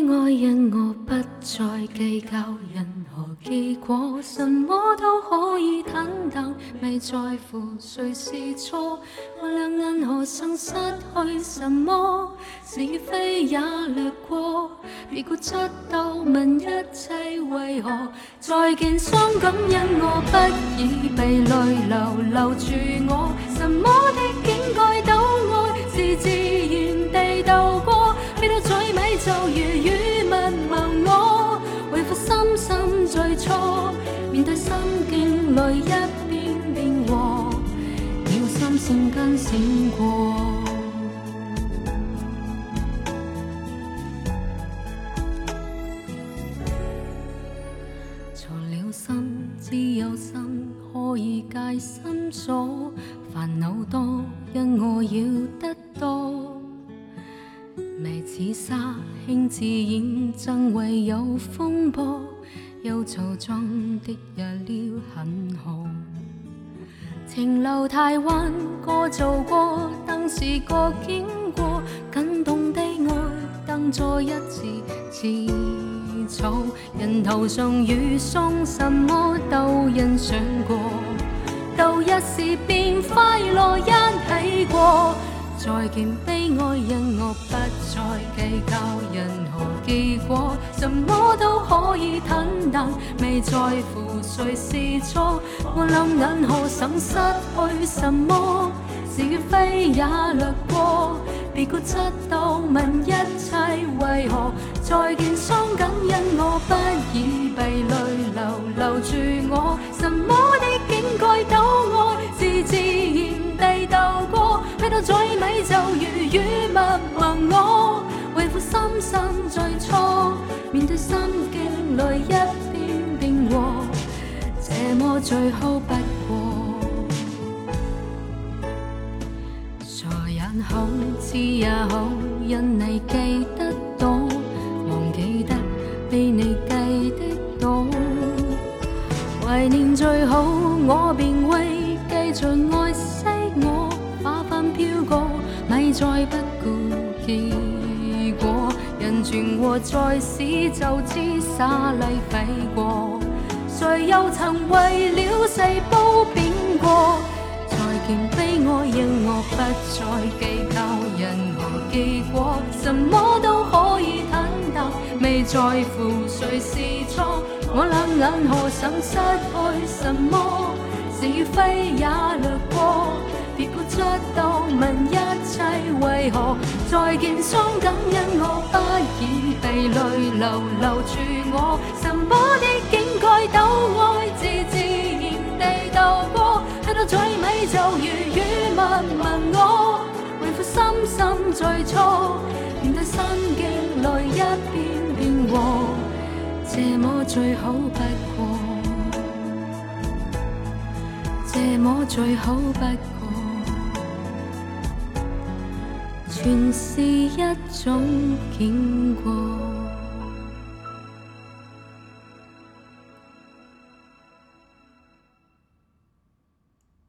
哀，因我不再计较任何结果，什么都可以坦荡，未在乎谁是错。我俩因何曾失去什么，是非也掠过，别固执斗问一切为何。再见伤感，因我不已被泪流留住我，什么的境界都爱，是自然地渡过。飞到最尾就如雨密蒙我，为赋深深最初，面对心境里一遍变和，要心闪跟闪过。藏了心，只有心可以戒心锁，烦恼多，因我要得多。眉似沙，轻自演，憎唯有风波，忧躁中的日了很好。情路太弯，歌做过，当时个经过，感动的爱，当作一次自草。人头上雨送，什么都欣赏过，到一时便快乐一起过。再见悲哀，因我不再计较任何结果，什么都可以坦荡，未在乎谁是错。我俩因何曾失去什么，是与非也掠过，别固执斗问一切为何。再见伤感，因我不已被泪流留住我，什么的境界都爱，是自然地渡过。去到最尾就如雨密蒙我，为赋深深最初，面对心境里一遍变和，这么最好不过。傻也好，知也好，因你记得多，忘记得比你记得多。怀念最好，我便会继续爱惜我。花瓣飘过，咪再不顾结果。人存活在世，就知洒礼费过。谁又曾为了世褒贬过？再见悲哀，因我不再计较任何结果，什么都可以坦荡，未在乎谁是错。我俩因何曾失去什么，是与非也掠过，别固执斗问一切为何。再见伤感，因我不已被泪流留住我，什么的境界都爱，自然地渡过。去到最尾就如雨密蒙我，为赋深深最初，面对心境里一遍变和，这么最好不过，这么最好不过，全是一种经过。